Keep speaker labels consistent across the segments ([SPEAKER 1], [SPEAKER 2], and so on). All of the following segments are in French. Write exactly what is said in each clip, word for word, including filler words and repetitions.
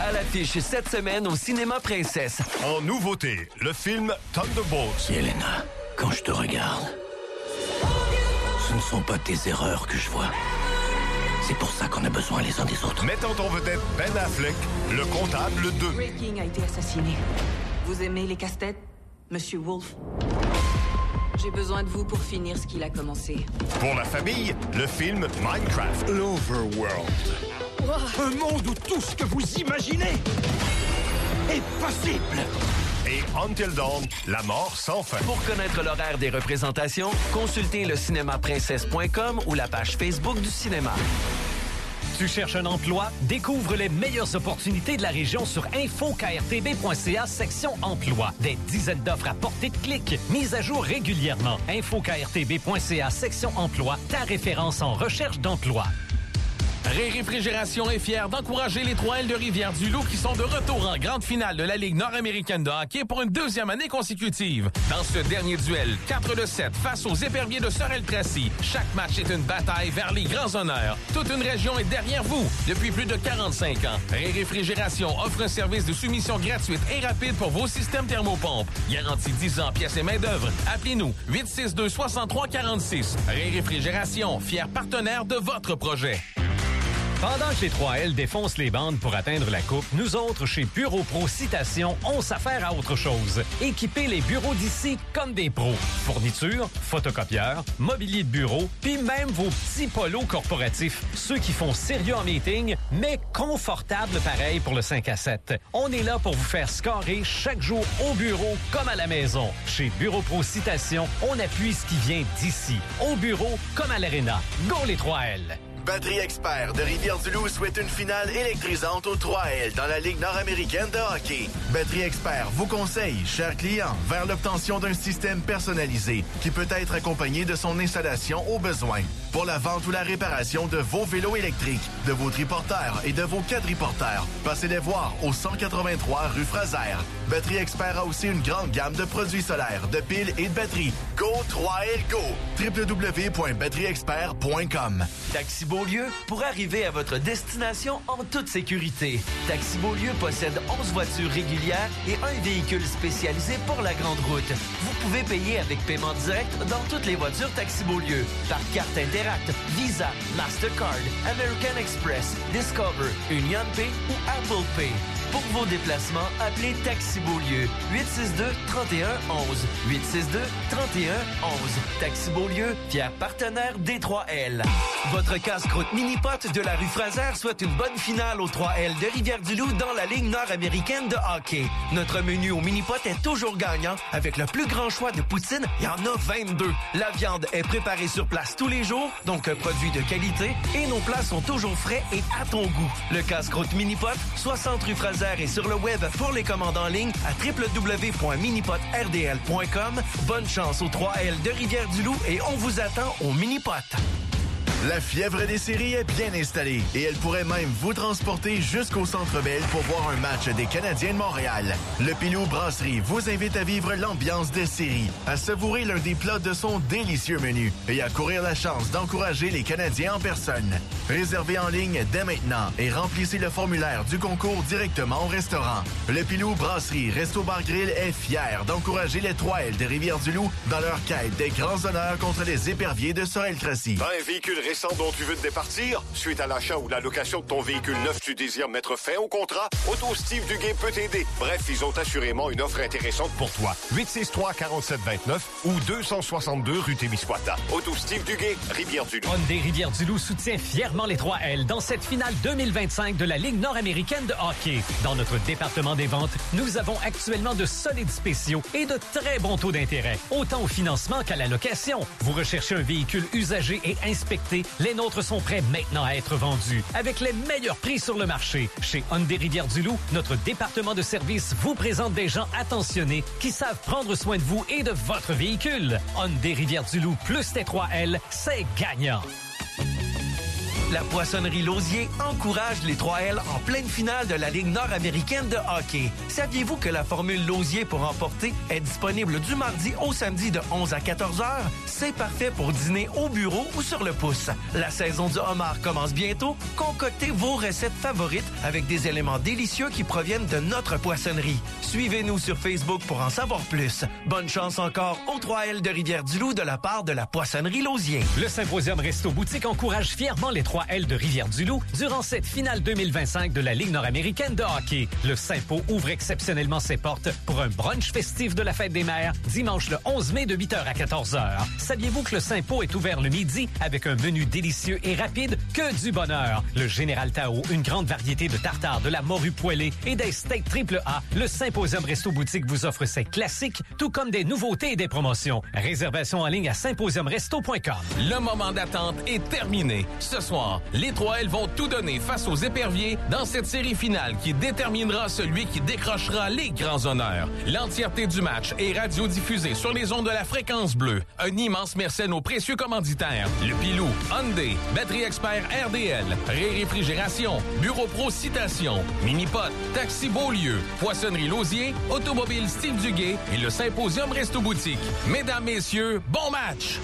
[SPEAKER 1] À l'affiche cette semaine au Cinéma Princesse.
[SPEAKER 2] En nouveauté, le film Thunderbolts.
[SPEAKER 3] Yelena, quand je te regarde, ce ne sont pas tes erreurs que je vois. C'est pour ça qu'on a besoin les uns des autres.
[SPEAKER 2] Mettant en vedette Ben Affleck, le comptable deux.
[SPEAKER 4] Ray King a été assassiné. Vous aimez les casse-têtes, Monsieur Wolf? J'ai besoin de vous pour finir ce qu'il a commencé.
[SPEAKER 2] Pour la famille, le film Minecraft.
[SPEAKER 5] L'Overworld.
[SPEAKER 4] Wow.
[SPEAKER 5] Un monde où tout ce que vous imaginez est possible.
[SPEAKER 2] Et Until Dawn, la mort sans fin.
[SPEAKER 1] Pour connaître l'horaire des représentations, consultez le cinéma princesse point com ou la page Facebook du cinéma.
[SPEAKER 6] Tu cherches un emploi? Découvre les meilleures opportunités de la région sur info k r t b point c a section emploi. Des dizaines d'offres à portée de clic, mises à jour régulièrement. info k r t b point c a section emploi, ta référence en recherche d'emploi.
[SPEAKER 7] Ré Réfrigération est fier d'encourager les trois L de Rivière-du-Loup qui sont de retour en grande finale de la Ligue nord-américaine de hockey pour une deuxième année consécutive. Dans ce dernier duel, quatre de sept face aux éperviers de Sorel-Tracy, chaque match est une bataille vers les grands honneurs. Toute une région est derrière vous depuis plus de quarante-cinq ans. Ré Réfrigération offre un service de soumission gratuite et rapide pour vos systèmes thermopompes. Garantie dix ans pièces et main-d'œuvre. Appelez-nous huit six deux, six trois quatre six. Ré Réfrigération, fier partenaire de votre projet.
[SPEAKER 6] Pendant que les trois L défoncent les bandes pour atteindre la coupe, nous autres, chez Bureau Pro Citation, on s'affaire à autre chose. Équiper les bureaux d'ici comme des pros. Fourniture, photocopieurs, mobilier de bureau, puis même vos petits polos corporatifs. Ceux qui font sérieux en meeting, mais confortables pareil pour le cinq à sept. On est là pour vous faire scorer chaque jour au bureau comme à la maison. Chez Bureau Pro Citation, on appuie ce qui vient d'ici. Au bureau comme à l'aréna. Go les trois L!
[SPEAKER 8] Batterie Expert de Rivière-du-Loup souhaite une finale électrisante aux trois L dans la Ligue nord-américaine de hockey. Batterie Expert vous conseille, chers clients, vers l'obtention d'un système personnalisé qui peut être accompagné de son installation au besoin. Pour la vente ou la réparation de vos vélos électriques, de vos triporteurs et de vos quadriporteurs, passez les voir au cent quatre-vingt-trois rue Fraser. Batterie Expert a aussi une grande gamme de produits solaires, de piles et de batteries. Go trois L Go! w w w point batterie expert point com.
[SPEAKER 1] Taxi Beaulieu pour arriver à votre destination en toute sécurité. Taxi Beaulieu possède onze voitures régulières et un véhicule spécialisé pour la grande route. Vous pouvez payer avec paiement direct dans toutes les voitures Taxi Beaulieu par carte Interact, Visa, Mastercard, American Express, Discover, UnionPay ou Apple Pay. Pour vos déplacements, appelez Taxi Beaulieu huit six deux, trois un un un. huit six deux, trois un un un. Taxi Beaulieu, fier partenaire des trois L. Votre casse-croûte mini-pot de la rue Fraser souhaite une bonne finale aux trois L de Rivière-du-Loup dans la Ligue nord-américaine de hockey. Notre menu au mini-pot est toujours gagnant avec le plus grand choix de poutine. Il y en a vingt-deux. La viande est préparée sur place tous les jours, donc un produit de qualité, et nos plats sont toujours frais et à ton goût. Le casse-croûte mini-pot, soixante rue Fraser et sur le web pour les commandes en ligne à w w w point minipot r d l point com. Bonne chance aux trois L de Rivière-du-Loup et on vous attend au Minipot.
[SPEAKER 8] La fièvre des séries est bien installée et elle pourrait même vous transporter jusqu'au Centre Bell pour voir un match des Canadiens de Montréal. Le Pilou Brasserie vous invite à vivre l'ambiance des séries, à savourer l'un des plats de son délicieux menu et à courir la chance d'encourager les Canadiens en personne. Réservez en ligne dès maintenant et remplissez le formulaire du concours directement au restaurant. Le Pilou Brasserie Resto Bar Grill est fier d'encourager les trois L de Rivière-du-Loup dans leur quête des grands honneurs contre les éperviers de Sorel-Tracy.
[SPEAKER 2] Un véhicule récent dont tu veux te départir? Suite à l'achat ou la location de ton véhicule neuf, tu désires mettre fin au contrat? Auto Steve Duguay peut t'aider. Bref, ils ont assurément une offre intéressante pour toi. huit six trois, quatre sept deux neuf ou deux cent soixante-deux rue Témiscouata. Auto Steve Duguay, Rivière-du-Loup.
[SPEAKER 6] Hyundai Rivière-du-Loup soutient fièrement les trois L dans cette finale deux mille vingt-cinq de la Ligue nord-américaine de hockey. Dans notre département des ventes, nous avons actuellement de solides spéciaux et de très bons taux d'intérêt, autant au financement qu'à la location. Vous recherchez un véhicule usagé et inspecté? Les nôtres sont prêts maintenant à être vendus avec les meilleurs prix sur le marché. Chez Hyundai Rivière-du-Loup, notre département de service vous présente des gens attentionnés qui savent prendre soin de vous et de votre véhicule. Hyundai Rivière-du-Loup plus les trois L, c'est gagnant.
[SPEAKER 1] La Poissonnerie Lausier encourage les trois L en pleine finale de la Ligue nord-américaine de hockey. Saviez-vous que la formule Lausier pour emporter est disponible du mardi au samedi de onze à quatorze heures? C'est parfait pour dîner au bureau ou sur le pouce. La saison du homard commence bientôt. Concoctez vos recettes favorites avec des éléments délicieux qui proviennent de notre poissonnerie. Suivez-nous sur Facebook pour en savoir plus. Bonne chance encore aux trois L de Rivière-du-Loup de la part de la Poissonnerie Lausier.
[SPEAKER 6] Le Symposium Resto Boutique encourage fièrement les trois L de Rivière-du-Loup durant cette finale deux mille vingt-cinq de la Ligue nord-américaine de hockey. Le Sympo ouvre exceptionnellement ses portes pour un brunch festif de la Fête des Mères dimanche le onze mai de huit heures à quatorze heures. Saviez-vous que le Sympo est ouvert le midi avec un menu délicieux et rapide que du bonheur? Le Général Tao, une grande variété de tartares, de la morue poêlée et des steaks triple A. Le Symposium Resto Boutique vous offre ses classiques, tout comme des nouveautés et des promotions. Réservation en ligne à symposium resto point com.
[SPEAKER 7] Le moment d'attente est terminé. Ce soir, les trois L vont tout donner face aux Éperviers dans cette série finale qui déterminera celui qui décrochera les grands honneurs. L'entièreté du match est radiodiffusée sur les ondes de la Fréquence Bleue. Un immense merci à nos précieux commanditaires. Le Pilou, Hyundai, Batterie Expert R D L, Ré Réfrigération, Bureau Pro Citation, Minipot, Taxi Beaulieu, Poissonnerie Lausier, Automobile Steve Duguay et le Symposium Resto Boutique. Mesdames, messieurs, bon match!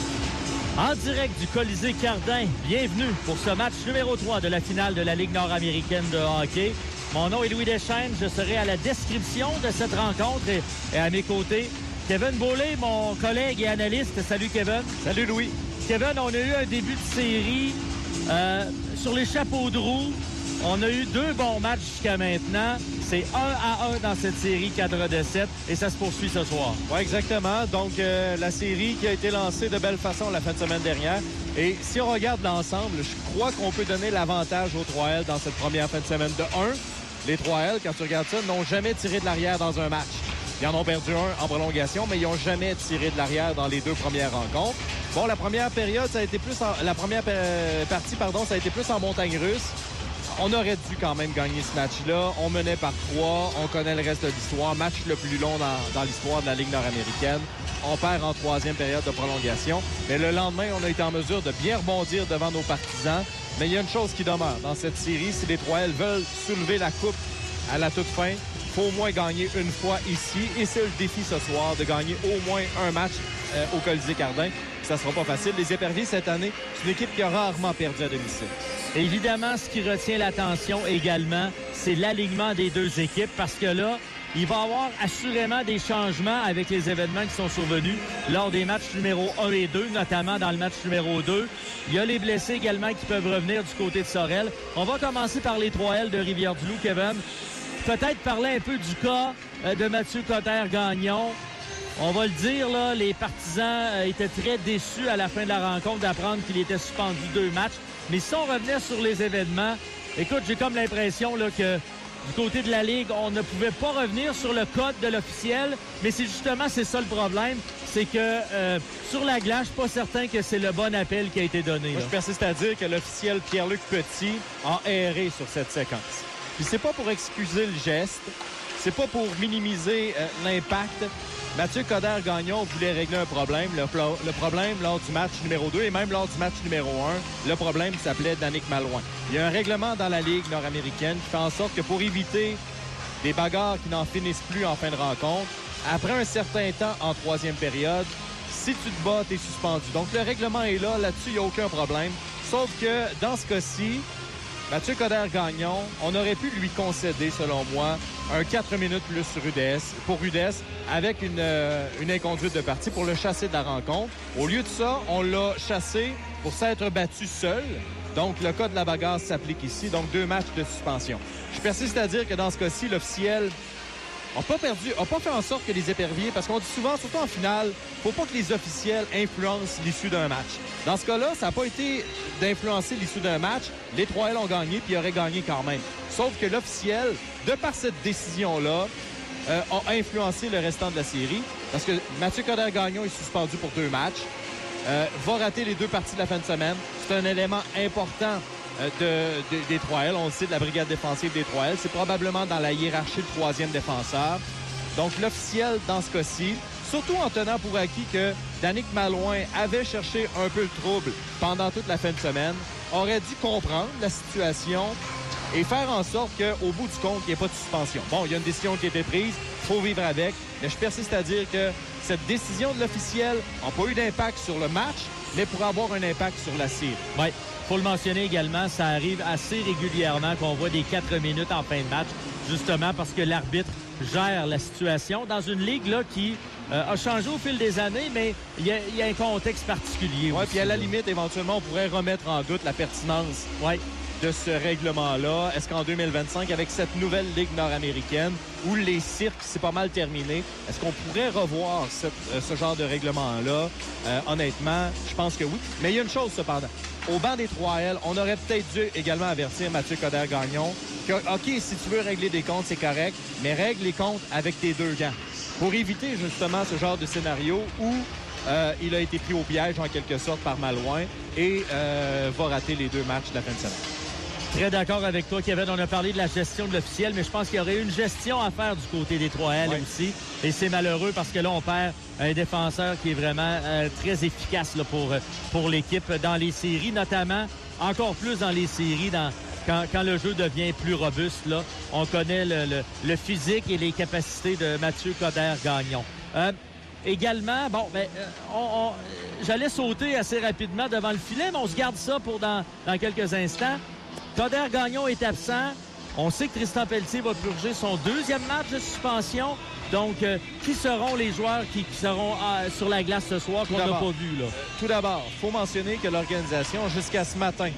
[SPEAKER 9] En direct du Colisée Cardin, bienvenue pour ce match numéro trois de la finale de la Ligue nord-américaine de hockey. Mon nom est Louis Deschênes, je serai à la description de cette rencontre et, et à mes côtés, Kevin Beaulé, mon collègue et analyste. Salut Kevin.
[SPEAKER 10] Salut Louis.
[SPEAKER 9] Kevin, on a eu un début de série euh, sur les chapeaux de roue. On a eu deux bons matchs jusqu'à maintenant. C'est un à un dans cette série quatre de sept et ça se poursuit ce soir.
[SPEAKER 10] Oui, exactement. Donc, euh, la série qui a été lancée de belle façon la fin de semaine dernière. Et si on regarde l'ensemble, je crois qu'on peut donner l'avantage aux trois L dans cette première fin de semaine. De un, les trois L, quand tu regardes ça, n'ont jamais tiré de l'arrière dans un match. Ils en ont perdu un en prolongation, mais ils n'ont jamais tiré de l'arrière dans les deux premières rencontres. Bon, la première période, ça a été plus en... la première euh, partie, pardon, ça a été plus en montagne russe. On aurait dû quand même gagner ce match-là. On menait par trois. On connaît le reste de l'histoire. Match le plus long dans, dans l'histoire de la Ligue nord-américaine. On perd en troisième période de prolongation. Mais le lendemain, on a été en mesure de bien rebondir devant nos partisans. Mais il y a une chose qui demeure dans cette série. Si les trois L veulent soulever la coupe à la toute fin, il faut au moins gagner une fois ici. Et c'est le défi ce soir, de gagner au moins un match euh, au Colisée Cardin. Ça ne sera pas facile. Les Éperviers, cette année, c'est une équipe qui a rarement perdu à domicile.
[SPEAKER 9] Évidemment, ce qui retient l'attention également, c'est l'alignement des deux équipes parce que là, il va y avoir assurément des changements avec les événements qui sont survenus lors des matchs numéro un et deux, notamment dans le match numéro deux. Il y a les blessés également qui peuvent revenir du côté de Sorel. On va commencer par les trois L de Rivière-du-Loup, Kevin. Peut-être parler un peu du cas de Mathieu Coderre-Gagnon. On va le dire, là, les partisans étaient très déçus à la fin de la rencontre d'apprendre qu'il était suspendu deux matchs. Mais si on revenait sur les événements, écoute, j'ai comme l'impression là, que du côté de la Ligue, on ne pouvait pas revenir sur le code de l'officiel. Mais c'est justement, c'est ça le problème. C'est que euh, sur la glace, je suis pas certain que c'est le bon appel qui a été donné.
[SPEAKER 10] Moi, je persiste à dire que l'officiel Pierre-Luc Petit a erré sur cette séquence. Puis c'est pas pour excuser le geste, c'est pas pour minimiser euh, l'impact. Mathieu Coderre-Gagnon voulait régler un problème. Le, le problème lors du match numéro deux et même lors du match numéro un, le problème s'appelait Danick Malouin. Il y a un règlement dans la Ligue nord-américaine qui fait en sorte que pour éviter des bagarres qui n'en finissent plus en fin de rencontre, après un certain temps en troisième période, si tu te bats, tu es suspendu. Donc le règlement est là, là-dessus, il n'y a aucun problème. Sauf que dans ce cas-ci, Mathieu Coderre-Gagnon, on aurait pu lui concéder, selon moi, un quatre minutes plus Rudess, pour Rudess, avec une, euh, une inconduite de partie pour le chasser de la rencontre. Au lieu de ça, on l'a chassé pour s'être battu seul. Donc, le cas de la bagarre s'applique ici. Donc, deux matchs de suspension. Je persiste à dire que dans ce cas-ci, l'officiel n'a pas perdu, n'a pas fait en sorte que les Éperviers, parce qu'on dit souvent, surtout en finale, faut pas que les officiels influencent l'issue d'un match. Dans ce cas-là, ça n'a pas été d'influencer l'issue d'un match. Les trois L ont gagné, puis ils auraient gagné quand même. Sauf que l'officiel, de par cette décision-là, euh, a influencé le restant de la série. Parce que Mathieu Coderre-Gagnon est suspendu pour deux matchs. Euh, va rater les deux parties de la fin de semaine. C'est un élément important euh, de, de, des trois L. On le sait, de la brigade défensive des trois L. C'est probablement dans la hiérarchie le troisième défenseur. Donc, l'officiel, dans ce cas-ci, surtout en tenant pour acquis que Danick Malouin avait cherché un peu le trouble pendant toute la fin de semaine, aurait dû comprendre la situation et faire en sorte qu'au bout du compte, il n'y ait pas de suspension. Bon, il y a une décision qui a été prise, il faut vivre avec, mais je persiste à dire que cette décision de l'officiel n'a pas eu d'impact sur le match, mais pourrait avoir un impact sur la série.
[SPEAKER 9] Oui, il faut le mentionner également, ça arrive assez régulièrement qu'on voit des quatre minutes en fin de match, justement parce que l'arbitre gère la situation dans une ligue là, qui euh, a changé au fil des années, mais il y, y a un contexte particulier.
[SPEAKER 10] Oui, puis à la
[SPEAKER 9] là.
[SPEAKER 10] limite, éventuellement, on pourrait remettre en doute la pertinence
[SPEAKER 9] ouais.
[SPEAKER 10] de ce règlement-là. Est-ce qu'en deux mille vingt-cinq, avec cette nouvelle ligue nord-américaine, où les cirques, c'est pas mal terminé, est-ce qu'on pourrait revoir cette, euh, ce genre de règlement-là? Euh, honnêtement, je pense que oui. Mais il y a une chose, cependant. Au banc des trois L, on aurait peut-être dû également avertir Mathieu Coderre-Gagnon que, OK, si tu veux régler des comptes, c'est correct, mais règle les comptes avec tes deux gants. Pour éviter justement ce genre de scénario où euh, il a été pris au piège en quelque sorte par Malouin et euh, va rater les deux matchs de la fin de semaine.
[SPEAKER 9] Très d'accord avec toi, Kevin. On a parlé de la gestion de l'officiel, mais je pense qu'il y aurait une gestion à faire du côté des trois L oui. aussi. Et c'est malheureux parce que là, on perd un défenseur qui est vraiment euh, très efficace là, pour, pour l'équipe dans les séries, notamment encore plus dans les séries, dans, quand, quand le jeu devient plus robuste. Là, on connaît le, le, le physique et les capacités de Mathieu Coderre-Gagnon. Euh, Également, bon, ben, on, on, j'allais sauter assez rapidement devant le filet, mais on se garde ça pour dans, dans quelques instants. Coderre-Gagnon est absent. On sait que Tristan Pelletier va purger son deuxième match de suspension. Donc, euh, qui seront les joueurs qui, qui seront euh, sur la glace ce soir qu'on n'a pas vu, là?
[SPEAKER 10] Euh, tout d'abord, il faut mentionner que l'organisation, jusqu'à ce matin,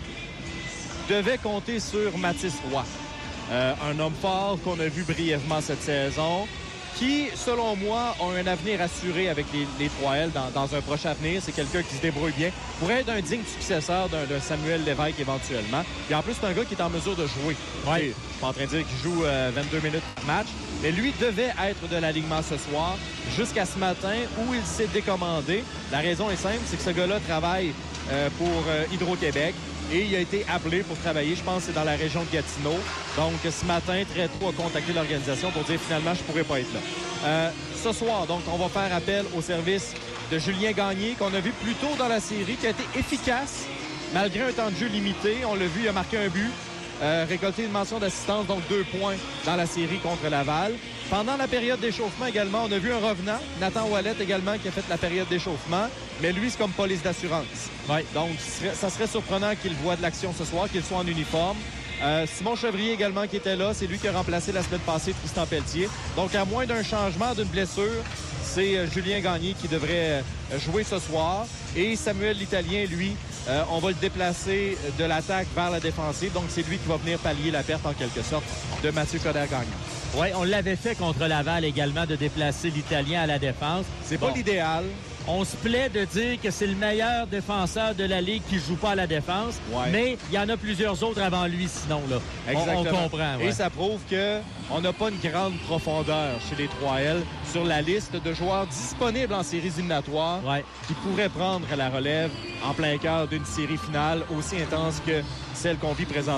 [SPEAKER 10] devait compter sur Mathis Roy. Euh, un homme fort qu'on a vu brièvement cette saison, qui, selon moi, a un avenir assuré avec les, les trois L dans, dans un prochain avenir. C'est quelqu'un qui se débrouille bien. Pourrait être un digne successeur d'un, d'un Samuel Lévesque éventuellement. Et en plus, c'est un gars qui est en mesure de jouer.
[SPEAKER 9] Oui.
[SPEAKER 10] Je suis pas en train de dire qu'il joue euh, vingt-deux minutes par match, mais lui devait être de l'alignement ce soir jusqu'à ce matin où il s'est décommandé. La raison est simple, c'est que ce gars-là travaille euh, pour euh, Hydro-Québec. Et il a été appelé pour travailler, je pense que c'est dans la région de Gatineau. Donc, ce matin, très tôt, a contacté l'organisation pour dire finalement, je ne pourrais pas être là. Euh, ce soir, donc, on va faire appel au service de Julien Gagné, qu'on a vu plus tôt dans la série, qui a été efficace, malgré un temps de jeu limité. On l'a vu, il a marqué un but, euh, récolté une mention d'assistance, donc deux points dans la série contre Laval. Pendant la période d'échauffement également, on a vu un revenant, Nathan Ouellet également, qui a fait la période d'échauffement. Mais lui, c'est comme police d'assurance.
[SPEAKER 9] Ouais.
[SPEAKER 10] Donc, ça serait surprenant qu'il voit de l'action ce soir, qu'il soit en uniforme. Euh, Simon Chevrier également qui était là. C'est lui qui a remplacé la semaine passée Tristan Pelletier. Donc, à moins d'un changement, d'une blessure, c'est euh, Julien Gagné qui devrait euh, jouer ce soir. Et Samuel l'Italien, lui, euh, on va le déplacer de l'attaque vers la défensive. Donc, c'est lui qui va venir pallier la perte, en quelque sorte, de Mathieu Coderre-Gagnon.
[SPEAKER 9] Oui, on l'avait fait contre Laval également, de déplacer l'Italien à la défense.
[SPEAKER 10] C'est
[SPEAKER 9] bon.
[SPEAKER 10] pas l'idéal.
[SPEAKER 9] On se plaît de dire que c'est le meilleur défenseur de la Ligue qui ne joue pas à la défense, ouais. mais il y en a plusieurs autres avant lui, sinon. Là.
[SPEAKER 10] Exactement.
[SPEAKER 9] On, on comprend. Ouais.
[SPEAKER 10] Et ça prouve qu'on n'a pas une grande profondeur chez les trois L sur la liste de joueurs disponibles en séries éliminatoires
[SPEAKER 9] ouais.
[SPEAKER 10] qui pourraient prendre la relève en plein cœur d'une série finale aussi intense que celle qu'on vit présentement.